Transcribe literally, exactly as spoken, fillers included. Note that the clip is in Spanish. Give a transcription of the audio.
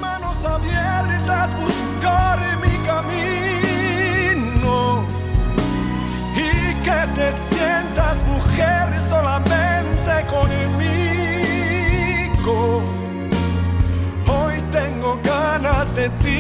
manos abiertas buscar mi camino y que te sientas mujer solamente conmigo. Hoy tengo ganas de ti.